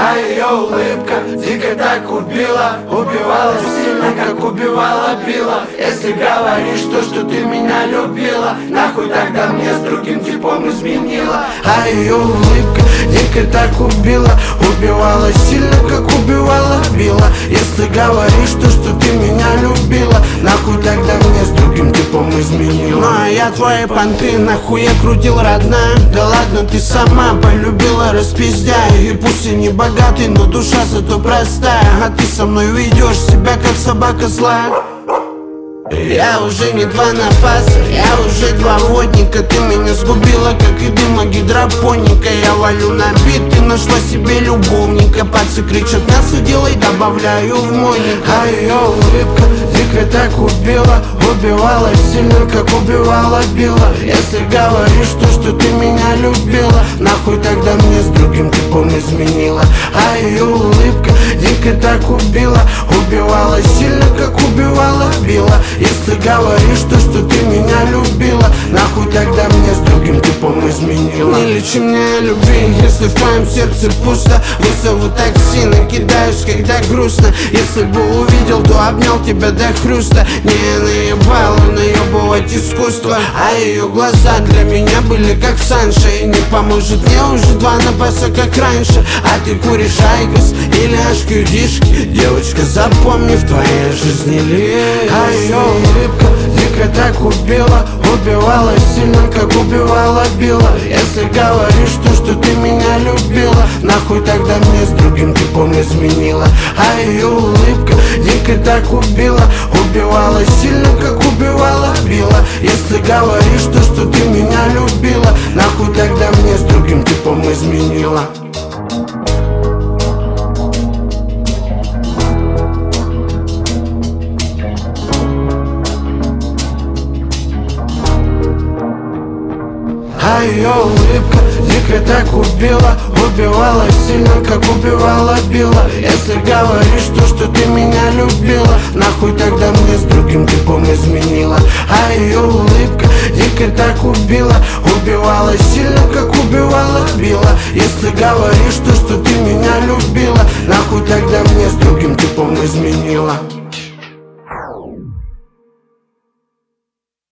А ее улыбка дико так убила, убивала сильно, как убивала била. Если говоришь то, что ты меня любила, нахуй тогда мне с другим типом изменила. А ее улыбка дико так убила, убивала сильно, как убивала била. Если говоришь то, что ты меня любила, нахуй тогда мне с другим типом изменила. Ну а я твои понты нахуй я крутил, родная. Да ладно, ты сама полюбила, распиздяя. И пусть и не богатый, но душа зато простая. А ты со мной ведешь себя как собака злая. Я уже не два напаса, я уже два водника. Ты меня сгубила, как и дыма гидропоника. Я валю на бит, ты нашла себе любовника. Пацы кричат, мясо делай, добавляю в мойник. А ее улыбка дико так убила, убивала сильно, как убивала била. Если говоришь то, что ты меня любила, нахуй тогда мне с другим типом изменила. А ее улыбка дико так убила, убивала сильно, как убивала била. Если говоришь то, что ты меня любила, нахуй тогда мне с другим типом изменила. Не лечи мне любви, если в твоем сердце пусто. Вызову такси, накидаюсь, когда грустно. Если бы увидел, то обнял тебя до хруста. Не наебала, наебывать искусство. А ее глаза для меня были как Санша. И не поможет мне уже два напаса, как раньше. А ты куришь айгос или ашкюдишки. Девочка, запомни, в твоей жизни лишь. А ее улыбка дико так убила, убивала сильно, как убивала била. Если говоришь то, что ты меня любила, нахуй тогда мне с другим типом изменила. А ее улыбка дико так убила, убивала сильно, как убивала била. Если говоришь то, что ты меня любила, нахуй тогда мне с другим типом изменила. А ее улыбка дико так убила, убивала сильно, как убивала била. Если говоришь то, что ты меня любила, нахуй тогда мне с другим типом изменила. А ее улыбка дико так убила, убивала сильно, как убивала била. Если говоришь то, что ты меня любила, нахуй тогда мне с другим типом изменила.